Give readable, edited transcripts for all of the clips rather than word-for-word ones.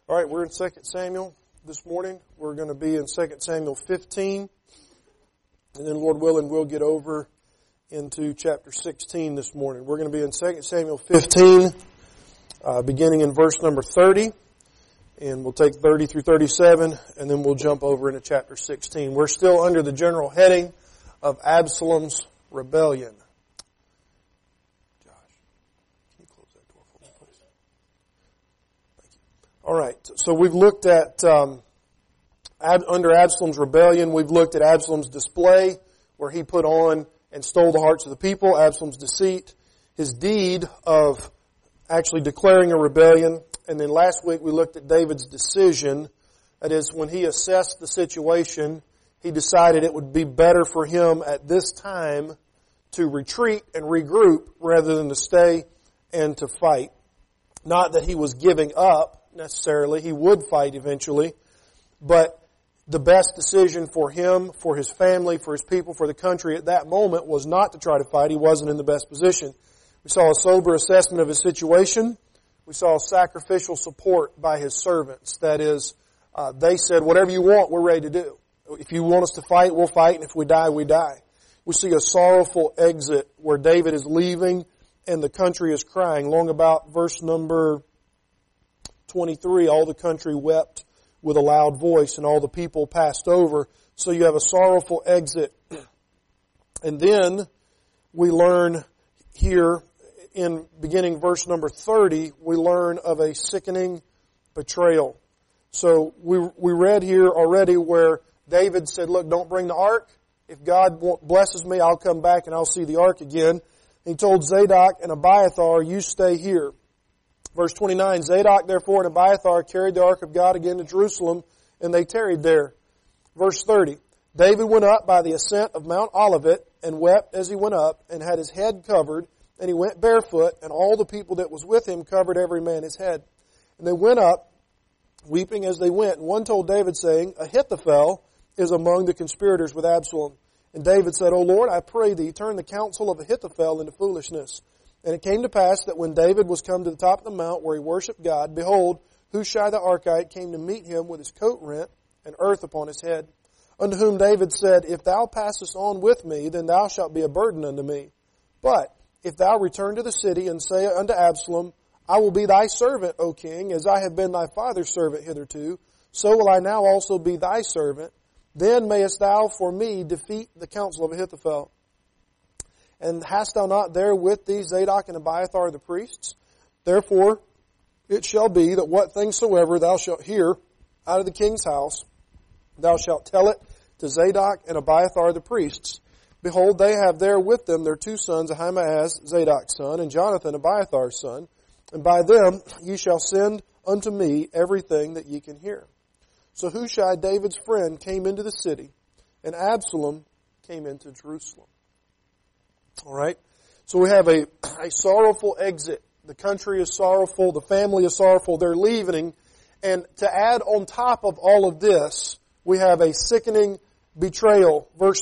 All right, we're in 2 Samuel this morning. We're going to be in 2 Samuel 15. And then, Lord willing, we'll get over into chapter 16 this morning. We're going to be in 2 Samuel 15, beginning in verse number 30. And we'll take 30 through 37, and then we'll jump over into chapter 16. We're still under the general heading of Absalom's rebellion. Josh, can you close that door for me, please? Thank you. All right, so we've looked at, under Absalom's rebellion, we've looked at Absalom's display, where he put on and stole the hearts of the people, Absalom's deceit, his deed of actually declaring a rebellion. And then last week we looked at David's decision. That is, when he assessed the situation, he decided it would be better for him at this time to retreat and regroup rather than to stay and to fight. Not that he was giving up necessarily. He would fight eventually. But the best decision for him, for his family, for his people, for the country at that moment was not to try to fight. He wasn't in the best position. We saw a sober assessment of his situation. We saw sacrificial support by his servants. That is, they said, whatever you want, we're ready to do. If you want us to fight, we'll fight, and if we die, we die. We see a sorrowful exit where David is leaving and the country is crying. Long about verse number 23, all the country wept with a loud voice and all the people passed over. So you have a sorrowful exit. And then we learn here in beginning verse number 30, we learn of a sickening betrayal. So we read here already where David said, look, don't bring the ark. If God blesses me, I'll come back and I'll see the ark again. He told Zadok and Abiathar, you stay here. Verse 29, Zadok therefore and Abiathar carried the ark of God again to Jerusalem, and they tarried there. Verse 30, David went up by the ascent of Mount Olivet and wept as he went up and had his head covered, and he went barefoot, and all the people that was with him covered every man his head. And they went up, weeping as they went. And one told David, saying, Ahithophel is among the conspirators with Absalom. And David said, O Lord, I pray thee, turn the counsel of Ahithophel into foolishness. And it came to pass that when David was come to the top of the mount where he worshipped God, behold, Hushai the Archite came to meet him with his coat rent and earth upon his head. Unto whom David said, If thou passest on with me, then thou shalt be a burden unto me. But if thou return to the city and say unto Absalom, I will be thy servant, O king, as I have been thy father's servant hitherto, so will I now also be thy servant. Then mayest thou for me defeat the counsel of Ahithophel. And hast thou not there with thee Zadok and Abiathar the priests? Therefore it shall be that what things soever thou shalt hear out of the king's house, thou shalt tell it to Zadok and Abiathar the priests. Behold, they have there with them their two sons, Ahimaaz, Zadok's son, and Jonathan, Abiathar's son. And by them ye shall send unto me everything that ye can hear. So Hushai, David's friend, came into the city, and Absalom came into Jerusalem. All right? So we have a sorrowful exit. The country is sorrowful. The family is sorrowful. They're leaving. And to add on top of all of this, we have a sickening betrayal. Verse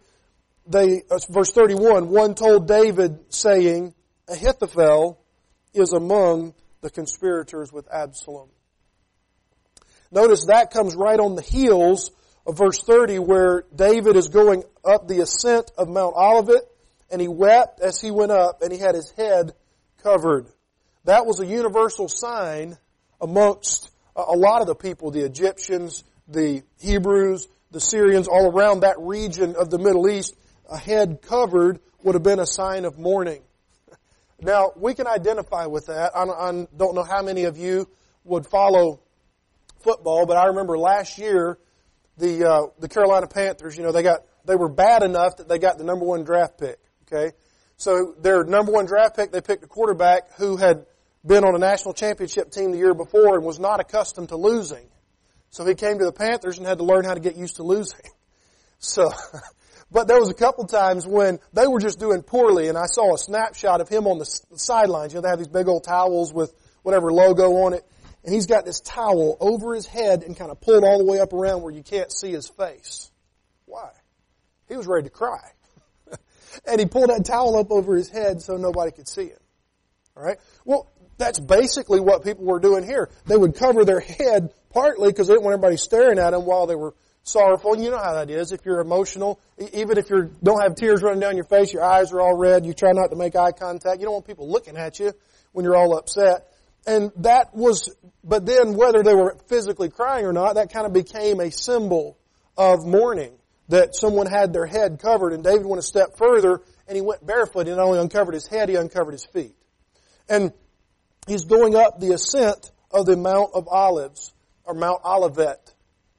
31, one told David, saying, Ahithophel is among the conspirators with Absalom. Notice that comes right on the heels of verse 30, where David is going up the ascent of Mount Olivet, and he wept as he went up, and he had his head covered. That was a universal sign amongst a lot of the people, the Egyptians, the Hebrews, the Syrians, all around that region of the Middle East. A head covered would have been a sign of mourning. Now, we can identify with that. I don't know how many of you would follow football, but I remember last year the Carolina Panthers, they were bad enough that they got the number one draft pick. Okay? So their number one draft pick, they picked a quarterback who had been on a national championship team the year before and was not accustomed to losing. So he came to the Panthers and had to learn how to get used to losing. So, but there was a couple times when they were just doing poorly, and I saw a snapshot of him on the sidelines. They have these big old towels with whatever logo on it, and he's got this towel over his head and kind of pulled all the way up around where you can't see his face. Why? He was ready to cry. And he pulled that towel up over his head so nobody could see him. All right? Well, That's basically what people were doing here. They would cover their head partly because they didn't want everybody staring at them while they were sorrowful. And you know how that is. If you're emotional, even if you don't have tears running down your face, your eyes are all red, you try not to make eye contact. You don't want people looking at you when you're all upset. And that was, but then whether they were physically crying or not, that kind of became a symbol of mourning, that someone had their head covered. And David went a step further, and he went barefoot. He not only uncovered his head, he uncovered his feet. And he's going up the ascent of the Mount of Olives, or Mount Olivet.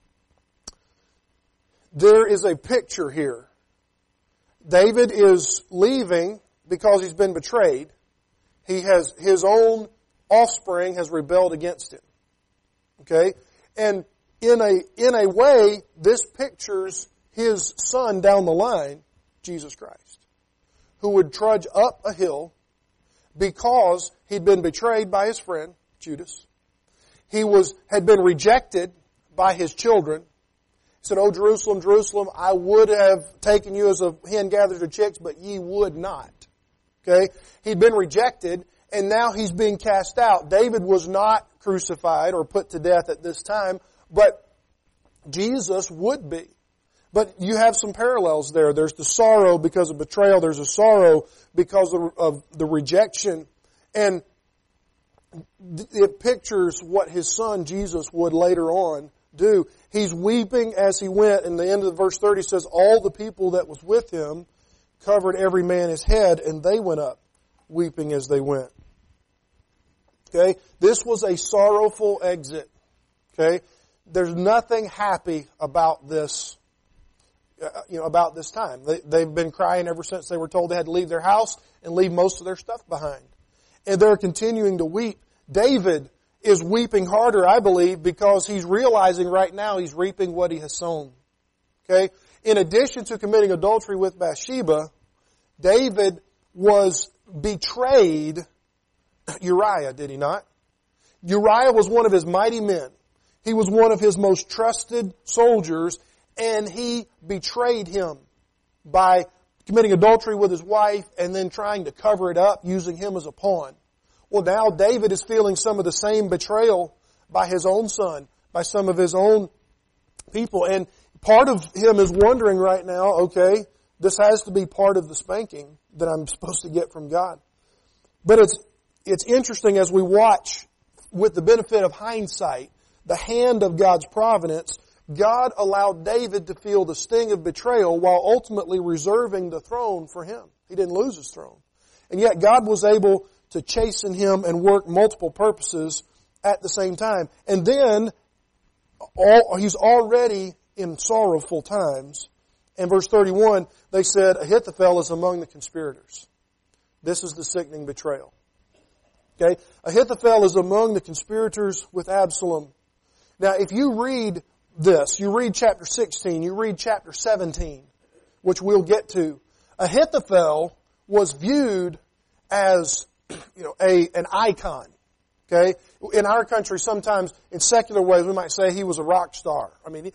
There is a picture here. David is leaving because he's been betrayed. He has, his own offspring has rebelled against him. Okay? And in a way, this pictures his son down the line, Jesus Christ, who would trudge up a hill because he'd been betrayed by his friend, Judas. He had been rejected by his children. He said, "Oh, Jerusalem, Jerusalem, I would have taken you as a hen gathers her chicks, but ye would not." Okay? He'd been rejected, and now he's being cast out. David was not crucified or put to death at this time, but Jesus would be. But you have some parallels there. There's the sorrow because of betrayal. There's a sorrow because of the rejection. And it pictures what his son Jesus would later on do. He's weeping as he went. And the end of verse 30 says, all the people that was with him covered every man his head, and they went up weeping as they went. Okay? This was a sorrowful exit. Okay? There's nothing happy about this, about this time. They've been crying ever since they were told they had to leave their house and leave most of their stuff behind. And they're continuing to weep. David is weeping harder, I believe, because he's realizing right now he's reaping what he has sown. Okay? In addition to committing adultery with Bathsheba, David was betrayed Uriah, did he not? Uriah was one of his mighty men. He was one of his most trusted soldiers, and he betrayed him by committing adultery with his wife and then trying to cover it up, using him as a pawn. Well, now David is feeling some of the same betrayal by his own son, by some of his own people. And part of him is wondering right now, okay, this has to be part of the spanking that I'm supposed to get from God. But it's interesting as we watch, with the benefit of hindsight, the hand of God's providence. God allowed David to feel the sting of betrayal while ultimately reserving the throne for him. He didn't lose his throne. And yet God was able to chasten him and work multiple purposes at the same time. And then he's already in sorrowful times. In verse 31, they said, Ahithophel is among the conspirators. This is the sickening betrayal. Okay? Ahithophel is among the conspirators with Absalom. Now, if you read this, you read chapter 16, you read chapter 17, which we'll get to, Ahithophel was viewed as, an icon. Okay? In our country, sometimes in secular ways, we might say he was a rock star. I mean,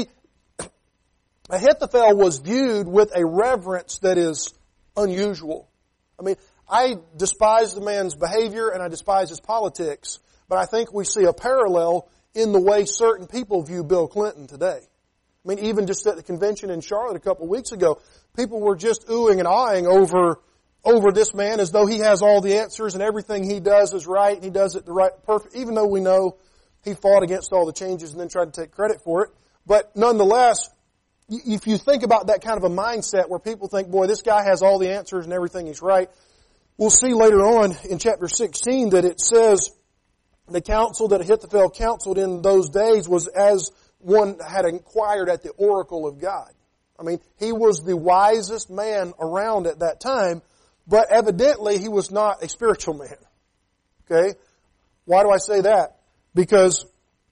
Ahithophel was viewed with a reverence that is unusual. I mean, I despise the man's behavior and I despise his politics, but I think we see a parallel in the way certain people view Bill Clinton today. I mean, even just at the convention in Charlotte a couple of weeks ago, people were just oohing and aahing over this man as though he has all the answers and everything he does is right and he does it the right, perfect, even though we know he fought against all the changes and then tried to take credit for it. But nonetheless, if you think about that kind of a mindset where people think, boy, this guy has all the answers and everything is right, we'll see later on in chapter 16 that it says the counsel that Ahithophel counseled in those days was as one had inquired at the oracle of God. I mean, he was the wisest man around at that time, but evidently he was not a spiritual man. Okay? Why do I say that? Because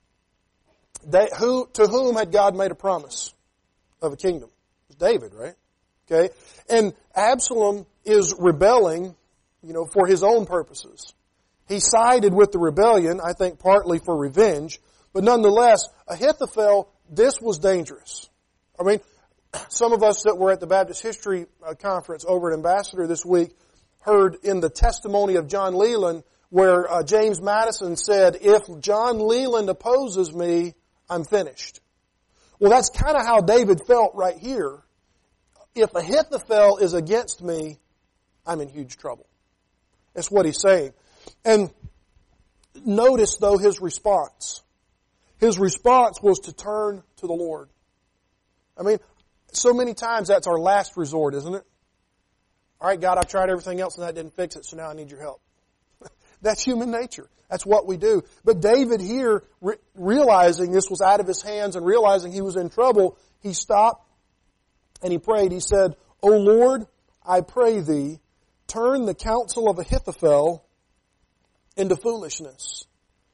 to whom had God made a promise of a kingdom? It was David, right? Okay? And Absalom is rebelling, for his own purposes. He sided with the rebellion, I think partly for revenge, but nonetheless, Ahithophel, this was dangerous. I mean, some of us that were at the Baptist History Conference over at Ambassador this week heard in the testimony of John Leland where James Madison said, if John Leland opposes me, I'm finished. Well, that's kind of how David felt right here. If Ahithophel is against me, I'm in huge trouble. That's what he's saying. And notice, though, his response. His response was to turn to the Lord. I mean, so many times that's our last resort, isn't it? All right, God, I've tried everything else and that didn't fix it, so now I need your help. That's human nature. That's what we do. But David here, realizing this was out of his hands and realizing he was in trouble, he stopped and he prayed. He said, O Lord, I pray thee, turn the counsel of Ahithophel into foolishness.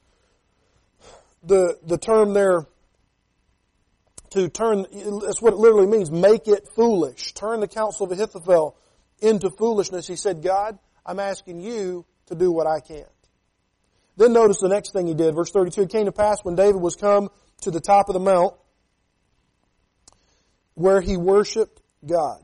The term there, to turn, that's what it literally means, make it foolish. Turn the counsel of Ahithophel into foolishness. He said, God, I'm asking you to do what I can't. Then notice the next thing he did. Verse 32, it came to pass when David was come to the top of the mount where he worshiped God.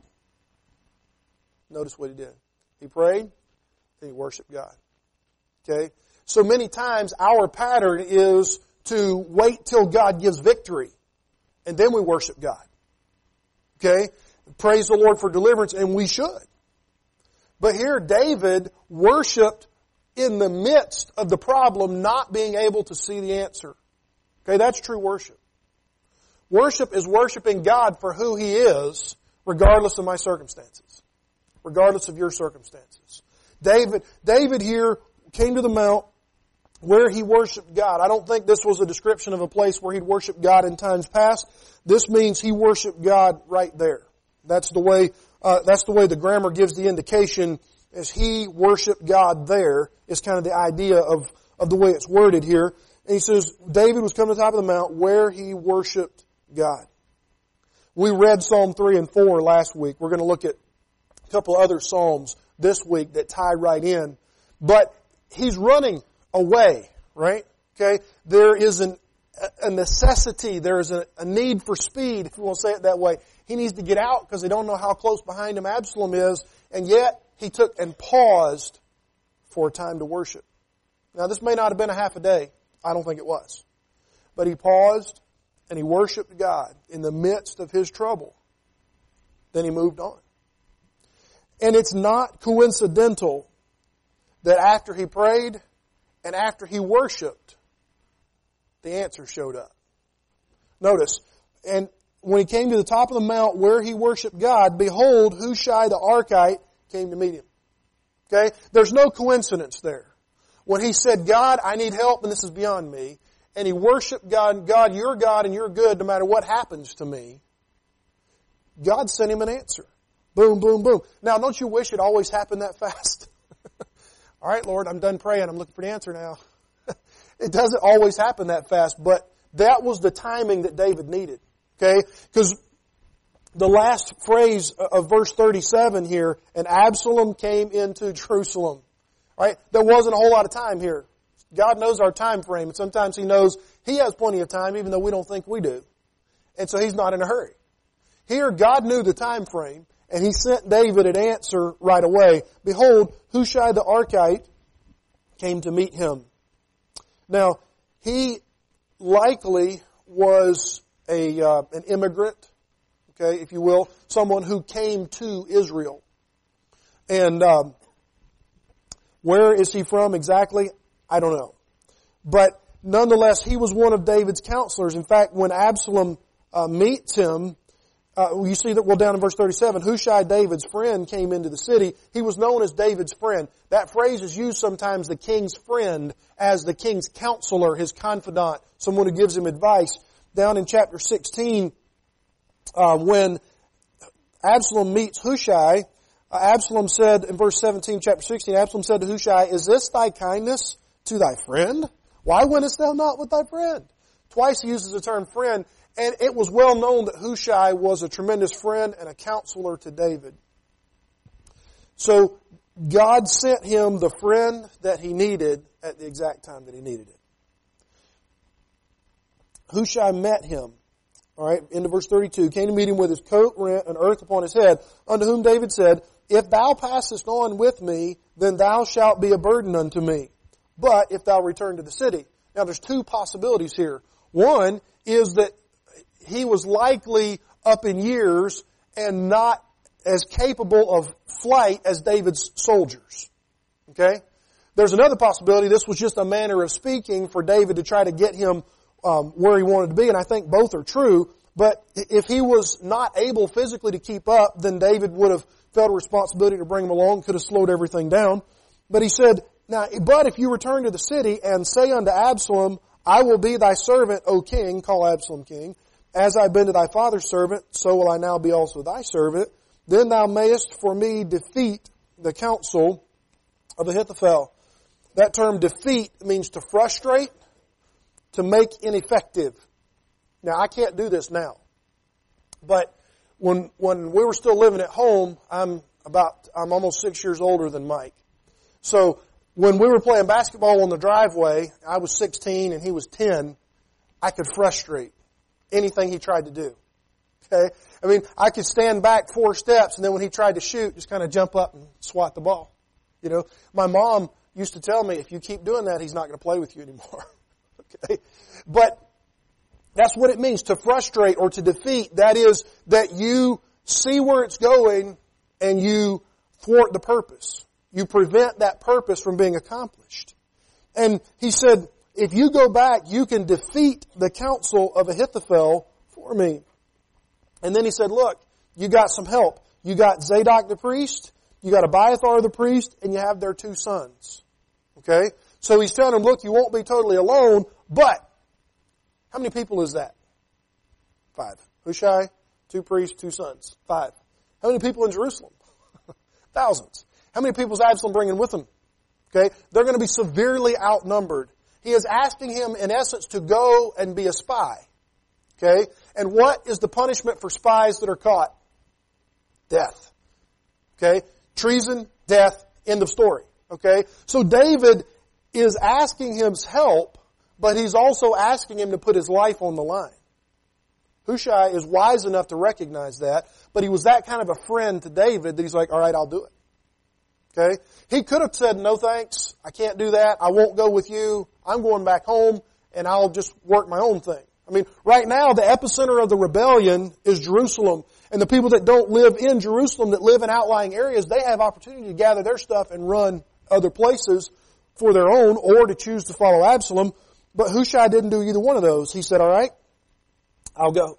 Notice what he did. He prayed and he worshiped God. Okay? So many times our pattern is to wait till God gives victory and then we worship God. Okay? Praise the Lord for deliverance, and we should. But here David worshiped in the midst of the problem, not being able to see the answer. Okay, that's true worship. Worship is worshiping God for who He is, regardless of my circumstances. Regardless of your circumstances. David here came to the mount where he worshiped God. I don't think this was a description of a place where he'd worshiped God in times past. This means he worshiped God right there. That's the way the grammar gives the indication, as he worshiped God there, is kind of the idea of the way it's worded here. And he says, David was coming to the top of the mount where he worshiped God. We read Psalm 3 and 4 last week. We're going to look at a couple other Psalms this week that tie right in. But he's running away, right? Okay? There is a necessity, there is a need for speed, if you want to say it that way. He needs to get out because they don't know how close behind him Absalom is, and yet he took and paused for a time to worship. Now this may not have been a half a day. I don't think it was. But he paused and he worshiped God in the midst of his trouble. Then he moved on. And it's not coincidental that after he prayed and after he worshiped, the answer showed up. Notice, and when he came to the top of the mount where he worshiped God, behold, Hushai the Archite came to meet him. Okay? There's no coincidence there. When he said, God, I need help and this is beyond me, and he worshiped God, God, you're God and you're good no matter what happens to me, God sent him an answer. Boom, boom, boom. Now, don't you wish it always happened that fast? All right, Lord, I'm done praying. I'm looking for the answer now. It doesn't always happen that fast, but that was the timing that David needed. Okay? Because the last phrase of verse 37 here, and Absalom came into Jerusalem. All right? There wasn't a whole lot of time here. God knows our time frame, and sometimes He knows He has plenty of time, even though we don't think we do. And so He's not in a hurry. Here, God knew the time frame, and He sent David an answer right away. Behold, Hushai the Archite came to meet him. Now, he likely was an immigrant, okay, if you will, someone who came to Israel. And where is he from exactly? I don't know. But nonetheless, he was one of David's counselors. In fact, when Absalom meets him, you see that, well, down in verse 37, Hushai, David's friend, came into the city. He was known as David's friend. That phrase is used sometimes, the king's friend, as the king's counselor, his confidant, someone who gives him advice. Down in chapter 16, when Absalom meets Hushai, Absalom said, in verse 17, chapter 16, Absalom said to Hushai, is this thy kindness to thy friend? Why wentest thou not with thy friend? Twice he uses the term friend. And it was well known that Hushai was a tremendous friend and a counselor to David. So God sent him the friend that he needed at the exact time that he needed it. Hushai met him. All right, into verse 32. Came to meet him with his coat rent and earth upon his head, unto whom David said, if thou passest on with me, then thou shalt be a burden unto me. but if thou return to the city. Now there's two possibilities here. One is that he was likely up in years and not as capable of flight as David's soldiers. Okay? There's another possibility. This was just a manner of speaking for David to try to get him where he wanted to be, and I think both are true. But if he was not able physically to keep up, then David would have felt a responsibility to bring him along, could have slowed everything down. But he said, now, but if you return to the city and say unto Absalom, I will be thy servant, O king, call Absalom king, as I've been to thy father's servant, so will I now be also thy servant, then thou mayest for me defeat the counsel of Ahithophel. That term defeat means to frustrate, to make ineffective. Now, I can't do this now. But when we were still living at home, I'm almost 6 years older than Mike. So when we were playing basketball on the driveway, I was 16 and he was 10, I could frustrate anything he tried to do. Okay? I mean, I could stand back 4 steps and then when he tried to shoot, just kind of jump up and swat the ball. You know, my mom used to tell me, if you keep doing that, he's not going to play with you anymore. Okay? But that's what it means, to frustrate or to defeat. That is, that you see where it's going and you thwart the purpose. You prevent that purpose from being accomplished. And he said, if you go back, you can defeat the counsel of Ahithophel for me. And then he said, look, you got some help. You got Zadok the priest, you got Abiathar the priest, and you have their 2 sons. Okay? So he's telling them, look, you won't be totally alone, but how many people is that? 5. Hushai, 2 priests, 2 sons. 5. How many people in Jerusalem? Thousands. How many people is Absalom bringing with him? Okay? They're going to be severely outnumbered. He is asking him, in essence, to go and be a spy. Okay? And what is the punishment for spies that are caught? Death. Okay? Treason, death, end of story. Okay? So David is asking his help, but he's also asking him to put his life on the line. Hushai is wise enough to recognize that, but he was that kind of a friend to David that he's like, all right, I'll do it. Okay? He could have said, no thanks, I can't do that, I won't go with you, I'm going back home, and I'll just work my own thing. I mean, right now, the epicenter of the rebellion is Jerusalem, and the people that don't live in Jerusalem, that live in outlying areas, they have opportunity to gather their stuff and run other places for their own, or to choose to follow Absalom. But Hushai didn't do either one of those. He said, all right, I'll go.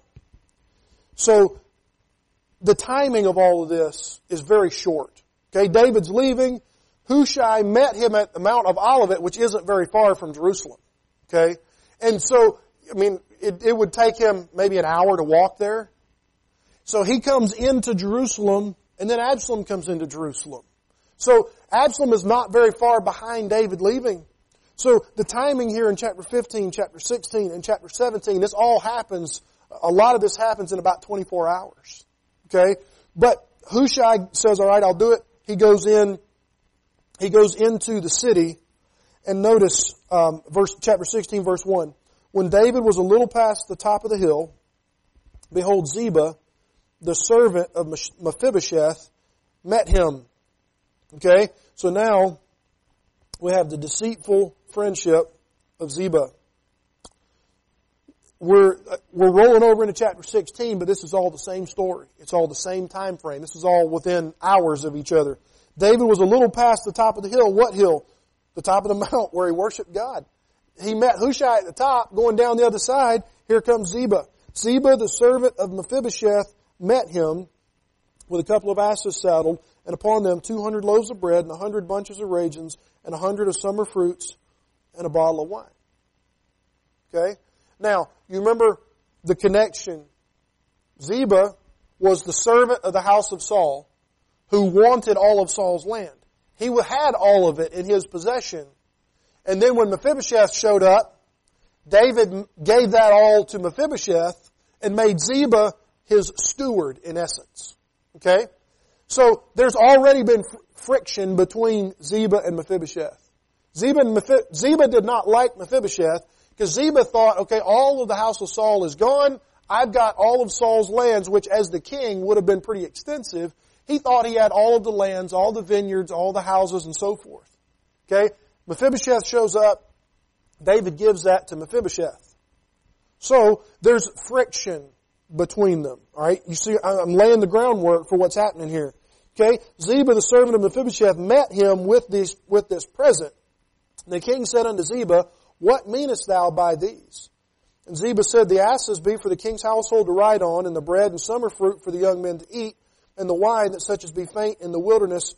So, the timing of all of this is very short. Okay, David's leaving. Hushai met him at the Mount of Olivet, which isn't very far from Jerusalem. Okay? And so, I mean, it would take him maybe an hour to walk there. So he comes into Jerusalem, and then Absalom comes into Jerusalem. So Absalom is not very far behind David leaving. So the timing here in chapter 15, chapter 16, and chapter 17, this all happens, a lot of this happens in about 24 hours. Okay? But Hushai says, all right, I'll do it. He goes into the city, and notice chapter 16, verse 1. When David was a little past the top of the hill, behold, Ziba, the servant of Mephibosheth, met him. Okay? So now we have the deceitful friendship of Ziba. We're rolling over into chapter 16, but this is all the same story. It's all the same time frame. This is all within hours of each other. David was a little past the top of the hill. What hill? The top of the mount where he worshiped God. He met Hushai at the top, going down the other side. Here comes Ziba. Ziba, the servant of Mephibosheth, met him with a couple of asses saddled, and upon them 200 loaves of bread, and 100 bunches of raisins, and 100 of summer fruits, and a bottle of wine. Okay? Now, you remember the connection. Ziba was the servant of the house of Saul who wanted all of Saul's land. He had all of it in his possession. And then when Mephibosheth showed up, David gave that all to Mephibosheth and made Ziba his steward, in essence. Okay? So there's already been friction between Ziba and Mephibosheth. Ziba did not like Mephibosheth because Ziba thought, okay, all of the house of Saul is gone. I've got all of Saul's lands, which as the king would have been pretty extensive. He thought he had all of the lands, all the vineyards, all the houses, and so forth. Okay? Mephibosheth shows up. David gives that to Mephibosheth. So there's friction between them. All right, you see, I'm laying the groundwork for what's happening here. Okay, Ziba, the servant of Mephibosheth, met him with this present. The king said unto Ziba, What meanest thou by these? And Ziba said, The asses be for the king's household to ride on, and the bread and summer fruit for the young men to eat, and the wine that such as be faint in the wilderness,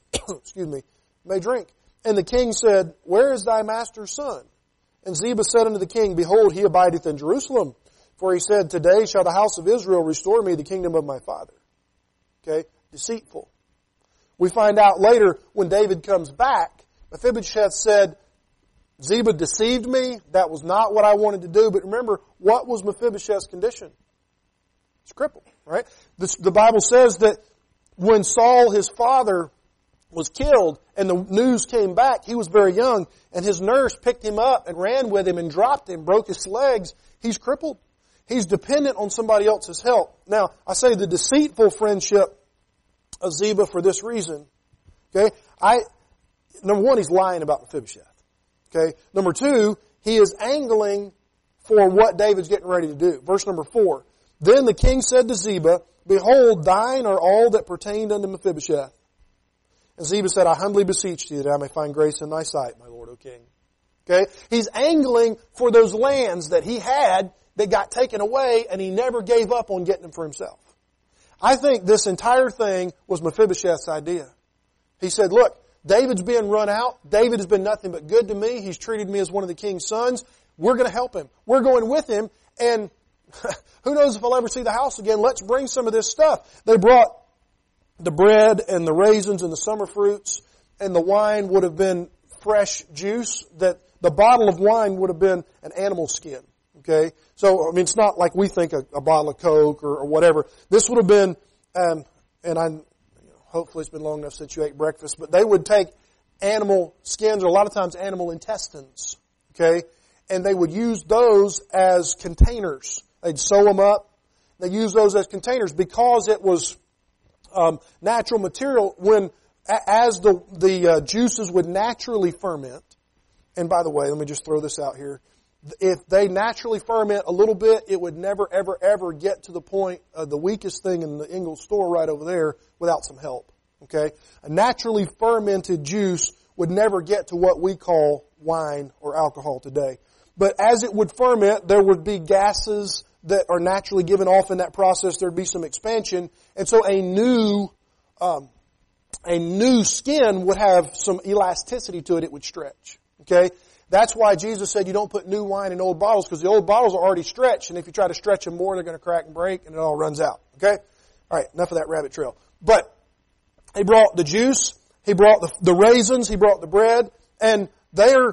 may drink. And the king said, Where is thy master's son? And Ziba said unto the king, Behold, he abideth in Jerusalem. For he said, Today shall the house of Israel restore me the kingdom of my father. Okay? Deceitful. We find out later when David comes back, Mephibosheth said, Ziba deceived me. That was not what I wanted to do. But remember, what was Mephibosheth's condition? He's crippled, right? The Bible says that when Saul, his father, was killed and the news came back, he was very young, and his nurse picked him up and ran with him and dropped him, broke his legs. He's crippled. He's dependent on somebody else's help. Now, I say the deceitful friendship of Ziba for this reason. Okay? Number one, he's lying about Mephibosheth. Okay? Number two, he is angling for what David's getting ready to do. Verse number 4. Then the king said to Ziba, Behold, thine are all that pertained unto Mephibosheth. And Ziba said, I humbly beseech thee that I may find grace in thy sight, my lord, O king. Okay? He's angling for those lands that he had that got taken away, and he never gave up on getting them for himself. I think this entire thing was Mephibosheth's idea. He said, look, David's being run out. David has been nothing but good to me. He's treated me as one of the king's sons. We're going to help him. We're going with him, and who knows if I'll ever see the house again. Let's bring some of this stuff. They brought the bread and the raisins and the summer fruits, and the wine would have been fresh juice. That the bottle of wine would have been an animal skin. Okay? So, I mean, it's not like we think a bottle of Coke or whatever. This would have been, hopefully it's been long enough since you ate breakfast, but they would take animal skins, or a lot of times animal intestines, okay? And they would use those as containers. They'd sew them up. They use those as containers because it was natural material. As the juices would naturally ferment, and by the way, let me just throw this out here. If they naturally ferment a little bit, it would never, ever, ever get to the point of the weakest thing in the Ingalls store right over there without some help. Okay? A naturally fermented juice would never get to what we call wine or alcohol today. But as it would ferment, there would be gases that are naturally given off in that process. There'd be some expansion. And so a new skin would have some elasticity to it. It would stretch. Okay? That's why Jesus said you don't put new wine in old bottles, because the old bottles are already stretched, and if you try to stretch them more, they're going to crack and break, and it all runs out. Okay? All right, enough of that rabbit trail. But he brought the juice, he brought the raisins, he brought the bread, and they're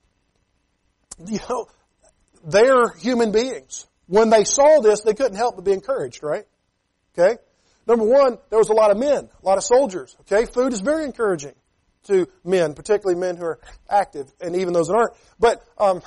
human beings. When they saw this, they couldn't help but be encouraged, right? Okay? Number one, there was a lot of men, a lot of soldiers. Okay? Food is very encouraging to men, particularly men who are active, and even those that aren't. But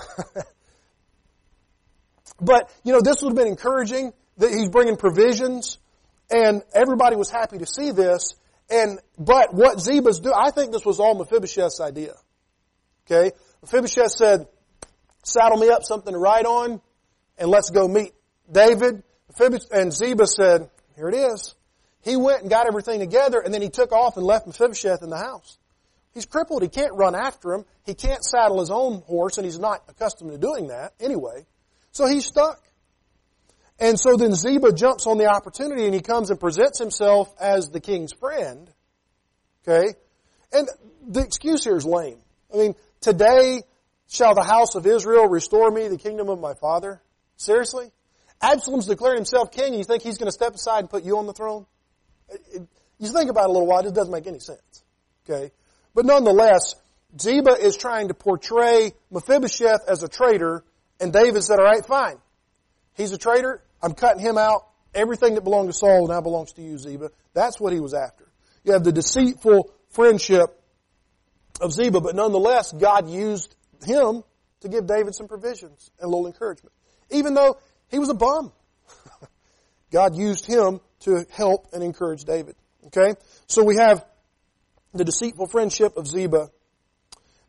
this would have been encouraging that he's bringing provisions, and everybody was happy to see this. But what Ziba's doing, I think this was all Mephibosheth's idea. Okay, Mephibosheth said, "Saddle me up something to ride on, and let's go meet David." And Ziba said, "Here it is." He went and got everything together, and then he took off and left Mephibosheth in the house. He's crippled. He can't run after him. He can't saddle his own horse, and he's not accustomed to doing that anyway. So he's stuck. And so then Ziba jumps on the opportunity, and he comes and presents himself as the king's friend. Okay? And the excuse here is lame. I mean, today shall the house of Israel restore me the kingdom of my father? Seriously? Absalom's declaring himself king, and you think he's going to step aside and put you on the throne? You think about it a little while, it just doesn't make any sense. Okay? But nonetheless, Ziba is trying to portray Mephibosheth as a traitor, and David said, all right, fine. He's a traitor. I'm cutting him out. Everything that belonged to Saul now belongs to you, Ziba. That's what he was after. You have the deceitful friendship of Ziba, but nonetheless, God used him to give David some provisions and a little encouragement. Even though he was a bum. God used him to help and encourage David. Okay? So we have the deceitful friendship of Ziba.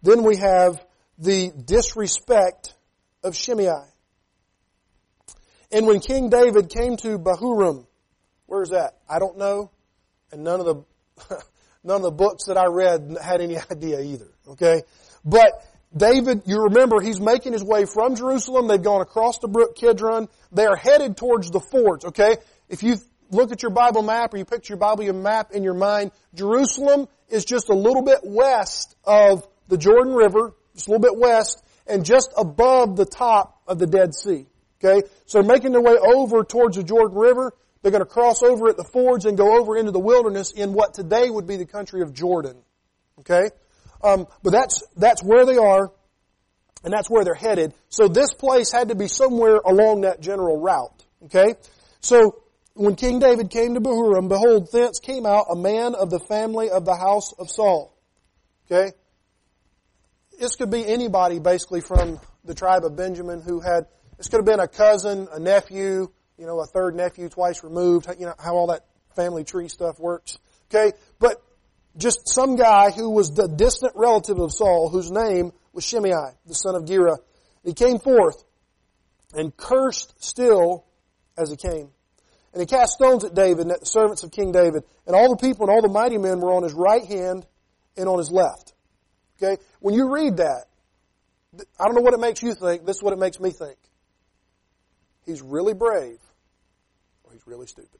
Then we have the disrespect of Shimei. And when King David came to Bahurim, where's that? I don't know. And none of the books that I read had any idea either. Okay? But David, you remember, he's making his way from Jerusalem. They've gone across the brook Kidron. They are headed towards the fords. Okay? If you look at your Bible map or you picture your Bible map in your mind, Jerusalem is just a little bit west of the Jordan River, just a little bit west, and just above the top of the Dead Sea. Okay? So they're making their way over towards the Jordan River. They're going to cross over at the fords and go over into the wilderness in what today would be the country of Jordan. Okay? But that's where they are, and that's where they're headed. So this place had to be somewhere along that general route. Okay? So when King David came to Bahurim, behold, thence came out a man of the family of the house of Saul. Okay? This could be anybody basically from the tribe of Benjamin this could have been a cousin, a nephew, a third nephew twice removed, how all that family tree stuff works. Okay? But just some guy who was the distant relative of Saul, whose name was Shimei, the son of Gera. He came forth and cursed still as he came. And he cast stones at David and at the servants of King David. And all the people and all the mighty men were on his right hand and on his left. Okay? When you read that, I don't know what it makes you think. This is what it makes me think. He's really brave, or he's really stupid.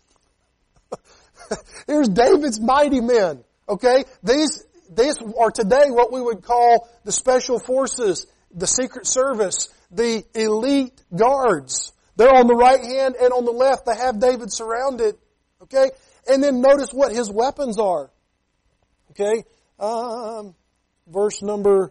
Here's David's mighty men. Okay? These are today what we would call the special forces, the secret service, the elite guards. They're on the right hand and on the left. They have David surrounded. Okay? And then notice what his weapons are. Okay? Verse number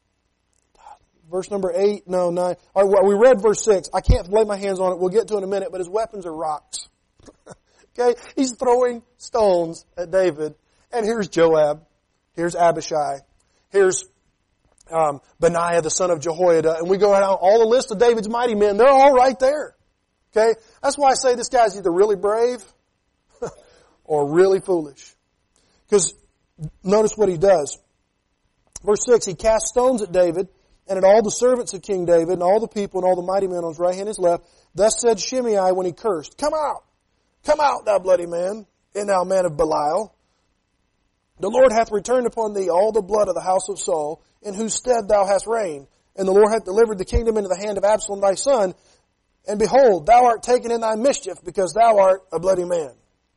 8, no, 9. All right, well, we read verse 6. I can't lay my hands on it. We'll get to it in a minute, but his weapons are rocks. Okay? He's throwing stones at David. And here's Joab. Here's Abishai. Here's Benaiah, the son of Jehoiada. And we go down all the list of David's mighty men. They're all right there. Okay? That's why I say this guy's either really brave or really foolish. Because notice what he does. Verse 6, he cast stones at David and at all the servants of King David and all the people and all the mighty men on his right hand and his left. Thus said Shimei when he cursed, Come out, thou bloody man, and thou man of Belial. The Lord hath returned upon thee all the blood of the house of Saul, in whose stead thou hast reigned. And the Lord hath delivered the kingdom into the hand of Absalom thy son. And behold, thou art taken in thy mischief, because thou art a bloody man.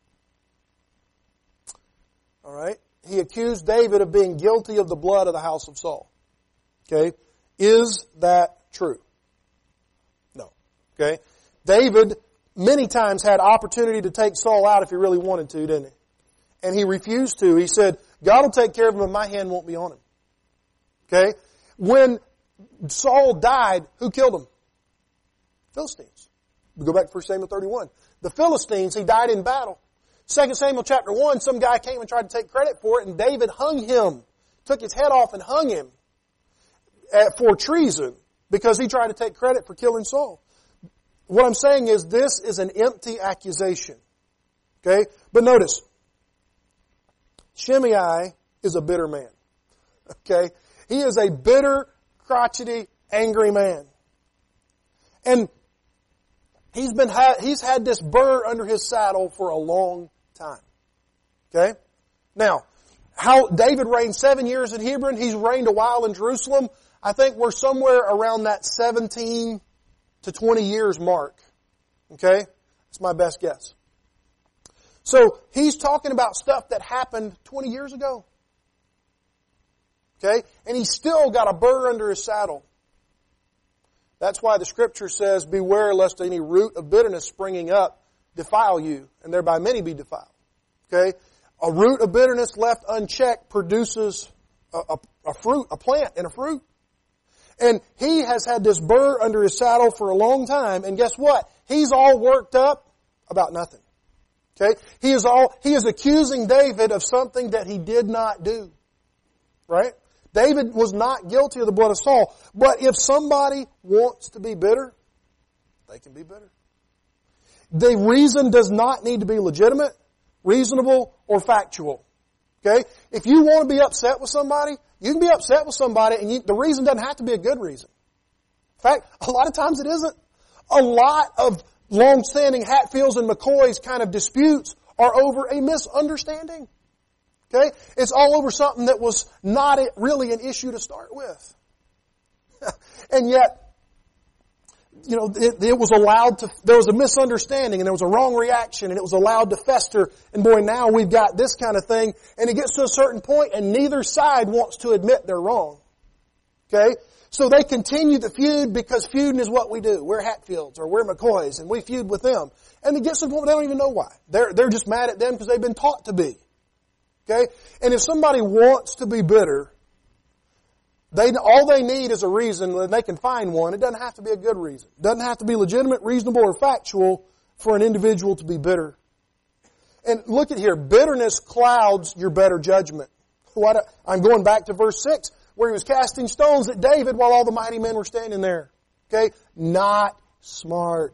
All right? He accused David of being guilty of the blood of the house of Saul. Okay? Is that true? No. Okay? David many times had opportunity to take Saul out if he really wanted to, didn't he? And he refused to. He said, God will take care of him and my hand won't be on him. Okay? When Saul died, who killed him? Philistines. We go back to 1 Samuel 31. The Philistines, he died in battle. 2 Samuel chapter 1, some guy came and tried to take credit for it, and David hung him. Took his head off and hung him for treason because he tried to take credit for killing Saul. What I'm saying is this is an empty accusation. Okay? But notice, Shimei is a bitter man. Okay? He is a bitter, crotchety, angry man. And he's had this burr under his saddle for a long time. Okay? Now, how David reigned 7 years in Hebron, he's reigned a while in Jerusalem. I think we're somewhere around that 17 to 20 years mark. Okay? That's my best guess. So, he's talking about stuff that happened 20 years ago. Okay? And he's still got a burr under his saddle. That's why the Scripture says, beware lest any root of bitterness springing up defile you, and thereby many be defiled. Okay? A root of bitterness left unchecked produces a fruit, a plant and a fruit. And he has had this burr under his saddle for a long time, and guess what? He's all worked up about nothing. Okay? He is accusing David of something that he did not do. Right? David was not guilty of the blood of Saul. But if somebody wants to be bitter, they can be bitter. The reason does not need to be legitimate, reasonable, or factual. Okay? If you want to be upset with somebody, You can be upset with somebody, and the reason doesn't have to be a good reason. In fact, a lot of times it isn't. A lot of long-standing Hatfields and McCoys kind of disputes are over a misunderstanding. Okay? It's all over something that was not really an issue to start with. And yet, it was allowed to, there was a misunderstanding and there was a wrong reaction and it was allowed to fester. And boy, now we've got this kind of thing, and it gets to a certain point and neither side wants to admit they're wrong. Okay? So they continue the feud because feuding is what we do. We're Hatfields or we're McCoys and we feud with them. And it gets to the point where they don't even know why. They're just mad at them because they've been taught to be. Okay? And if somebody wants to be bitter, all they need is a reason, and they can find one. It doesn't have to be a good reason. It doesn't have to be legitimate, reasonable, or factual for an individual to be bitter. And look at here. Bitterness clouds your better judgment. I'm going back to verse 6, where he was casting stones at David while all the mighty men were standing there. Okay? Not smart.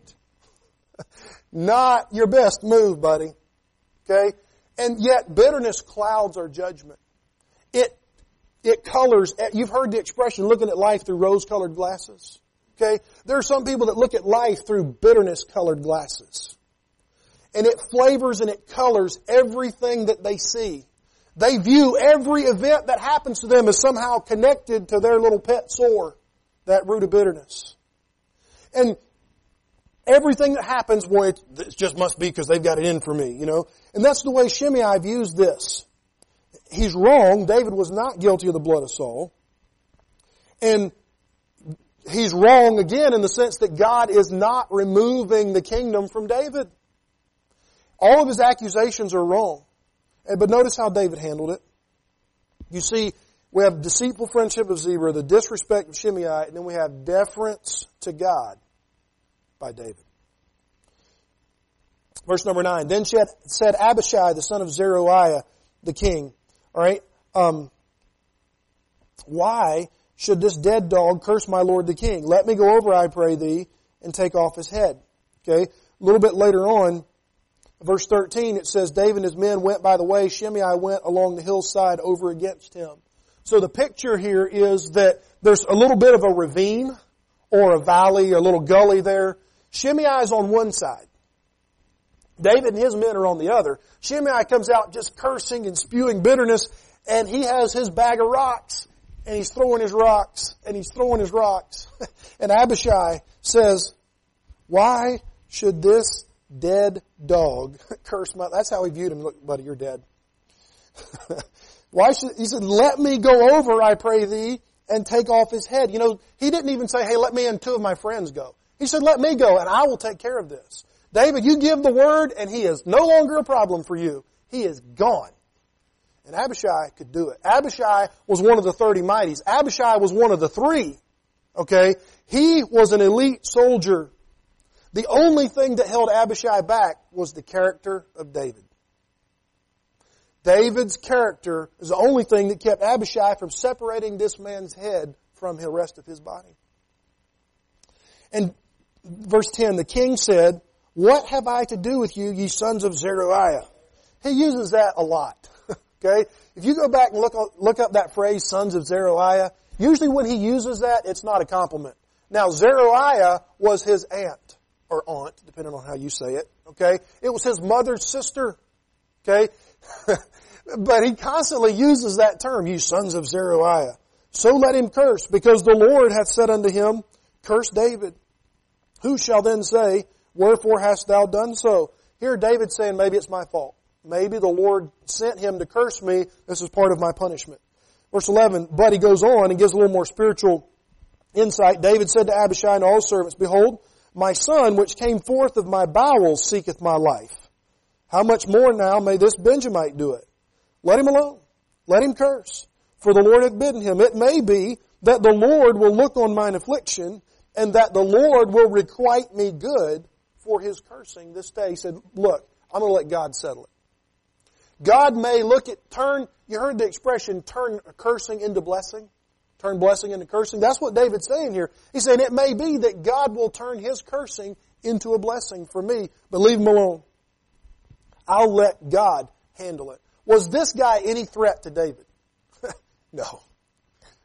Not your best move, buddy. Okay? And yet bitterness clouds our judgment. It colors, you've heard the expression, looking at life through rose-colored glasses. Okay? There are some people that look at life through bitterness-colored glasses. And it flavors and it colors everything that they see. They view every event that happens to them as somehow connected to their little pet sore, that root of bitterness. And everything that happens, boy, it just must be because they've got it in for me, And that's the way Shimei views this. He's wrong. David was not guilty of the blood of Saul. And he's wrong again in the sense that God is not removing the kingdom from David. All of his accusations are wrong. But notice how David handled it. You see, we have deceitful friendship of Zebah, the disrespect of Shimei, and then we have deference to God by David. Verse number 9. Then said Abishai, the son of Zeruiah, the king. All right. Why should this dead dog curse my lord the king? Let me go over, I pray thee, and take off his head. Okay. A little bit later on, verse 13, it says, David and his men went by the way. Shimei went along the hillside over against him. So the picture here is that there's a little bit of a ravine or a valley, a little gully there. Shimei is on one side. David and his men are on the other. Shimei comes out just cursing and spewing bitterness, and he has his bag of rocks, and he's throwing his rocks, and he's throwing his rocks. And Abishai says, why should this dead dog curse my... That's how he viewed him. Look, buddy, you're dead. He said, let me go over, I pray thee, and take off his head. He didn't even say, hey, let me and two of my friends go. He said, let me go, and I will take care of this. David, you give the word, and he is no longer a problem for you. He is gone. And Abishai could do it. Abishai was one of the 30 mighties. Abishai was one of the 3. Okay? He was an elite soldier. The only thing that held Abishai back was the character of David. David's character is the only thing that kept Abishai from separating this man's head from the rest of his body. And verse 10, the king said, what have I to do with you, ye sons of Zeruiah? He uses that a lot. Okay? If you go back and look up that phrase, sons of Zeruiah, usually when he uses that, it's not a compliment. Now, Zeruiah was his aunt, or aunt, depending on how you say it. Okay? It was his mother's sister. Okay? But he constantly uses that term, you sons of Zeruiah. So let him curse, because the Lord hath said unto him, curse David. Who shall then say, wherefore hast thou done so? Here David's saying, maybe it's my fault. Maybe the Lord sent him to curse me. This is part of my punishment. Verse 11, but he goes on and gives a little more spiritual insight. David said to Abishai and all his servants, behold, my son, which came forth of my bowels, seeketh my life. How much more now may this Benjamite do it? Let him alone. Let him curse. For the Lord hath bidden him. It may be that the Lord will look on mine affliction, and that the Lord will requite me good for his cursing this day. He said, look, I'm going to let God settle it. God may you heard the expression, turn cursing into blessing. Turn blessing into cursing. That's what David's saying here. He's saying it may be that God will turn his cursing into a blessing for me, but leave him alone. I'll let God handle it. Was this guy any threat to David? No.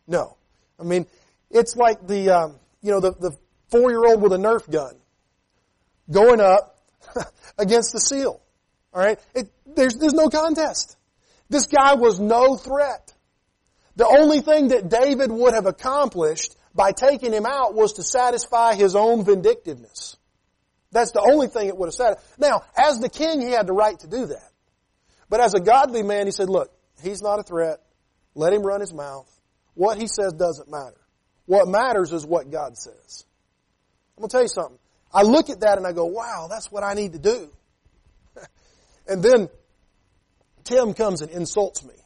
No. I mean, it's like the 4-year-old with a Nerf gun going up against the seal. All right? There's no contest. This guy was no threat. The only thing that David would have accomplished by taking him out was to satisfy his own vindictiveness. That's the only thing it would have satisfied. Now, as the king, he had the right to do that. But as a godly man, he said, look, he's not a threat. Let him run his mouth. What he says doesn't matter. What matters is what God says. I'm going to tell you something. I look at that and I go, wow, that's what I need to do. And then Tim comes and insults me.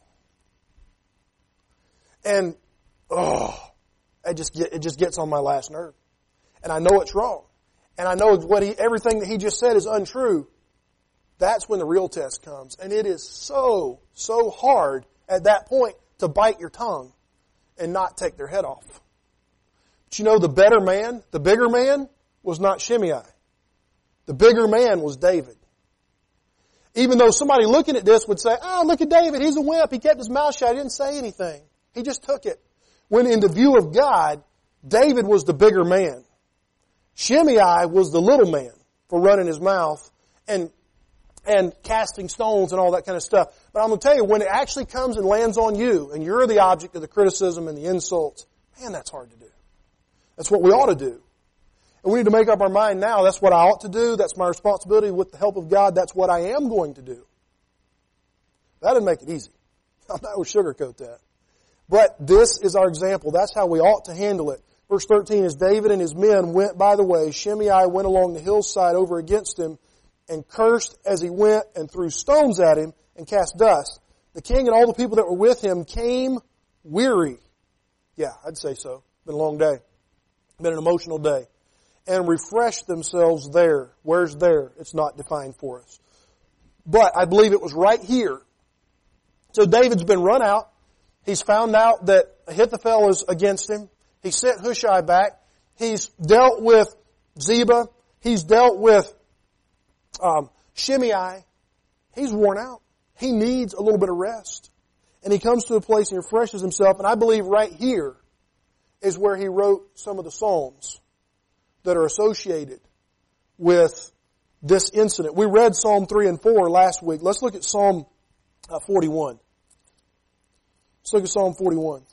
And, it just gets on my last nerve. And I know it's wrong. And I know everything that he just said is untrue. That's when the real test comes. And it is so hard at that point to bite your tongue and not take their head off. But you know, the better man, the bigger man, was not Shimei. The bigger man was David. Even though somebody looking at this would say, oh, look at David, he's a wimp. He kept his mouth shut. He didn't say anything. He just took it. When in the view of God, David was the bigger man. Shimei was the little man for running his mouth and casting stones and all that kind of stuff. But I'm going to tell you, when it actually comes and lands on you and you're the object of the criticism and the insults, man, that's hard to do. That's what we ought to do. And we need to make up our mind now, that's what I ought to do, that's my responsibility with the help of God, that's what I am going to do. That doesn't make it easy. I'm not going to sugarcoat that. But this is our example. That's how we ought to handle it. Verse 13 is, David and his men went by the way. Shimei went along the hillside over against him and cursed as he went and threw stones at him and cast dust. The king and all the people that were with him came weary. Yeah, I'd say so. Been a long day. Been an emotional day. And refreshed themselves there. Where's there? It's not defined for us. But I believe it was right here. So David's been run out. He's found out that Ahithophel is against him. He sent Hushai back. He's dealt with Ziba. He's dealt with Shimei. He's worn out. He needs a little bit of rest. And he comes to a place and refreshes himself. And I believe right here is where he wrote some of the Psalms that are associated with this incident. We read Psalm 3 and 4 last week. Let's look at Psalm 41. Let's look at Psalm 41.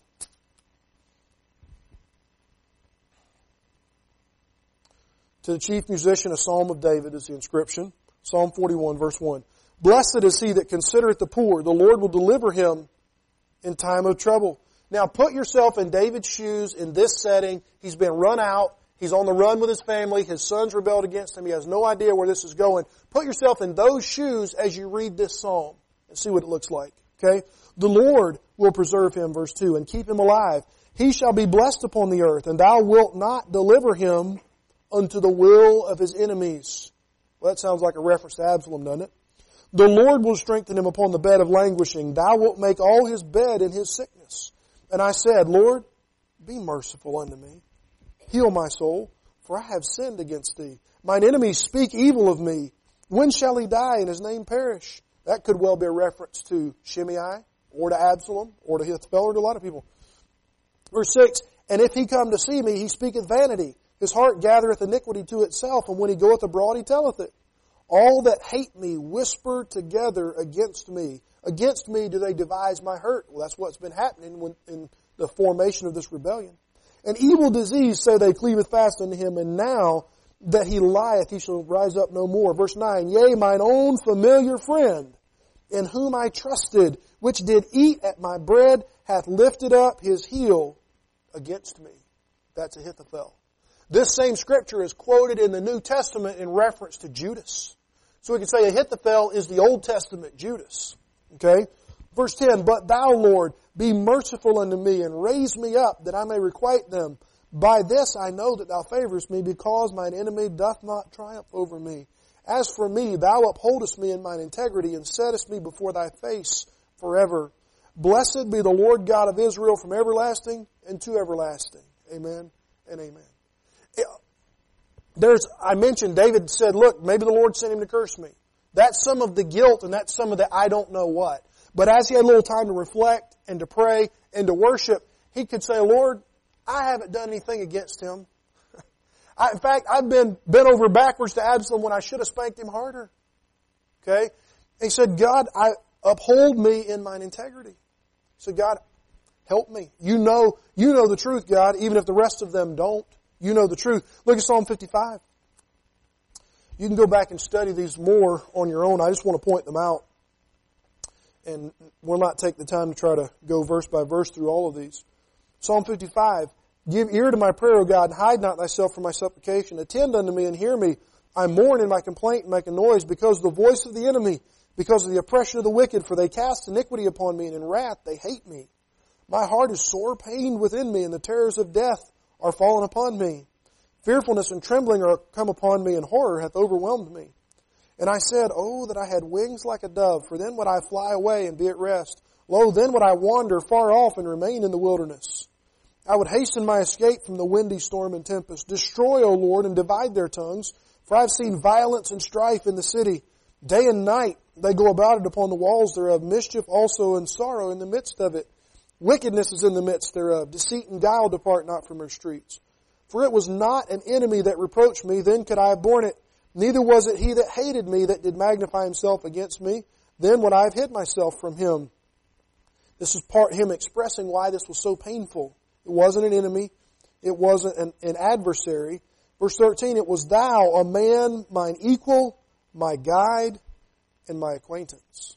To the chief musician, a psalm of David is the inscription. Psalm 41, verse 1. Blessed is he that considereth the poor. The Lord will deliver him in time of trouble. Now put yourself in David's shoes in this setting. He's been run out. He's on the run with his family. His sons rebelled against him. He has no idea where this is going. Put yourself in those shoes as you read this psalm and see what it looks like. Okay? The Lord will preserve him, verse 2, and keep him alive. He shall be blessed upon the earth, and thou wilt not deliver him unto the will of his enemies. Well, that sounds like a reference to Absalom, doesn't it? The Lord will strengthen him upon the bed of languishing. Thou wilt make all his bed in his sickness. And I said, Lord, be merciful unto me. Heal my soul, for I have sinned against thee. Mine enemies speak evil of me. When shall he die and his name perish? That could well be a reference to Shimei, or to Absalom, or to Ahithophel, or to a lot of people. Verse 6, and if he come to see me, he speaketh vanity. His heart gathereth iniquity to itself, and when he goeth abroad, he telleth it. All that hate me whisper together against me. Against me do they devise my hurt. Well, that's what's been happening in the formation of this rebellion. An evil disease, say they, cleaveth fast unto him, and now that he lieth, he shall rise up no more. Verse 9, yea, mine own familiar friend, in whom I trusted, which did eat at my bread, hath lifted up his heel against me. That's Ahithophel. This same scripture is quoted in the New Testament in reference to Judas. So we can say Ahithophel is the Old Testament Judas. Okay? Verse 10, but thou, Lord, be merciful unto me, and raise me up, that I may requite them. By this I know that thou favorest me, because mine enemy doth not triumph over me. As for me, thou upholdest me in mine integrity, and settest me before thy face forever. Blessed be the Lord God of Israel from everlasting and to everlasting. Amen and amen. I mentioned David said, look, maybe the Lord sent him to curse me. That's some of the guilt, and that's some of the I don't know what. But as he had a little time to reflect and to pray and to worship, he could say, Lord, I haven't done anything against him. In fact, I've been bent over backwards to Absalom when I should have spanked him harder. Okay? And he said, God, uphold me in mine integrity. He said, God, help me. You know the truth, God, even if the rest of them don't. You know the truth. Look at Psalm 55. You can go back and study these more on your own. I just want to point them out. And we'll not take the time to try to go verse by verse through all of these. Psalm 55. Give ear to my prayer, O God, and hide not thyself from my supplication. Attend unto me and hear me. I mourn in my complaint and make a noise because of the voice of the enemy, because of the oppression of the wicked, for they cast iniquity upon me, and in wrath they hate me. My heart is sore pained within me, and the terrors of death are fallen upon me. Fearfulness and trembling are come upon me, and horror hath overwhelmed me. And I said, Oh, that I had wings like a dove, for then would I fly away and be at rest. Lo, then would I wander far off and remain in the wilderness. I would hasten my escape from the windy storm and tempest. Destroy, O Lord, and divide their tongues, for I have seen violence and strife in the city. Day and night they go about it upon the walls thereof, mischief also and sorrow in the midst of it. Wickedness is in the midst thereof, deceit and guile depart not from her streets. For it was not an enemy that reproached me, then could I have borne it. Neither was it he that hated me that did magnify himself against me, then would I have hid myself from him. This is part him expressing why this was so painful. It wasn't an enemy. It wasn't an adversary. Verse 13, it was thou, a man, mine equal, my guide, and my acquaintance.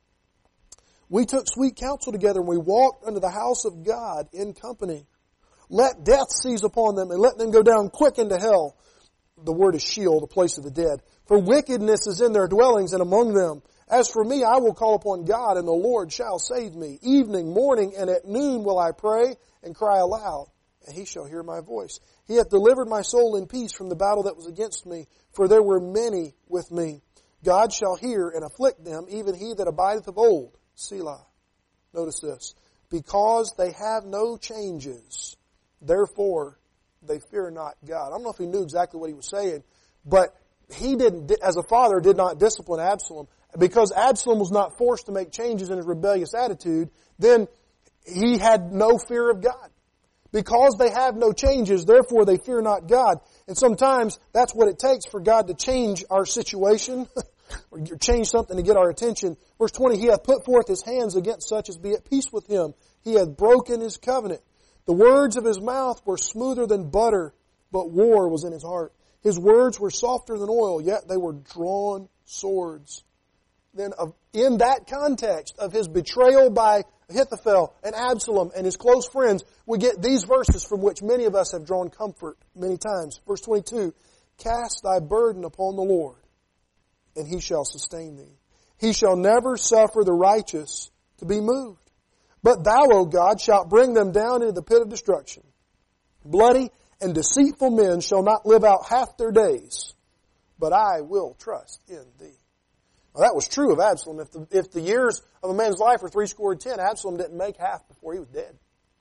We took sweet counsel together, and we walked unto the house of God in company. Let death seize upon them, and let them go down quick into hell. The word is Sheol, the place of the dead. For wickedness is in their dwellings and among them. As for me, I will call upon God, and the Lord shall save me. Evening, morning, and at noon will I pray and cry aloud, and he shall hear my voice. He hath delivered my soul in peace from the battle that was against me, for there were many with me. God shall hear and afflict them, even he that abideth of old. Selah. Notice this. Because they have no changes, therefore they fear not God. I don't know if he knew exactly what he was saying, but he didn't, as a father, did not discipline Absalom. Because Absalom was not forced to make changes in his rebellious attitude, then he had no fear of God. Because they have no changes, therefore they fear not God. And sometimes that's what it takes for God to change our situation or change something to get our attention. Verse 20, he hath put forth his hands against such as be at peace with him. He hath broken his covenant. The words of his mouth were smoother than butter, but war was in his heart. His words were softer than oil, yet they were drawn swords. Then in that context of his betrayal by Ahithophel and Absalom and his close friends, we get these verses from which many of us have drawn comfort many times. Verse 22, cast thy burden upon the Lord, and he shall sustain thee. He shall never suffer the righteous to be moved. But thou, O God, shalt bring them down into the pit of destruction. Bloody and deceitful men shall not live out half their days, but I will trust in thee. Now, that was true of Absalom. If the years of a man's life were 70, Absalom didn't make half before he was dead.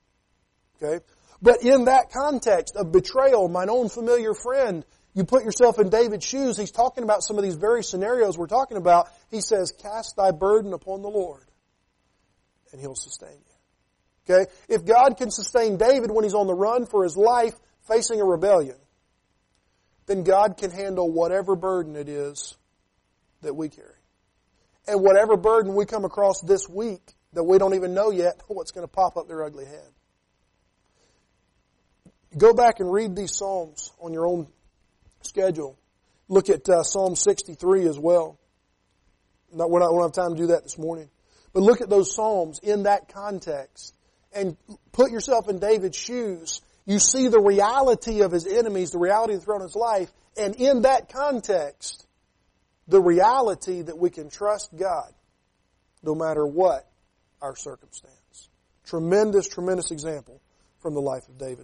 Okay? But in that context of betrayal, mine own familiar friend, you put yourself in David's shoes. He's talking about some of these very scenarios we're talking about. He says, cast thy burden upon the Lord, and he'll sustain you. Okay? If God can sustain David when he's on the run for his life facing a rebellion, then God can handle whatever burden it is that we carry. And whatever burden we come across this week that we don't even know yet what's going to pop up their ugly head. Go back and read these Psalms on your own schedule. Look at Psalm 63 as well. We don't have time to do that this morning. But look at those Psalms in that context and put yourself in David's shoes. You see the reality of his enemies, the reality of the throne of his life, and in that context, the reality that we can trust God no matter what our circumstance. Tremendous, tremendous example from the life of David.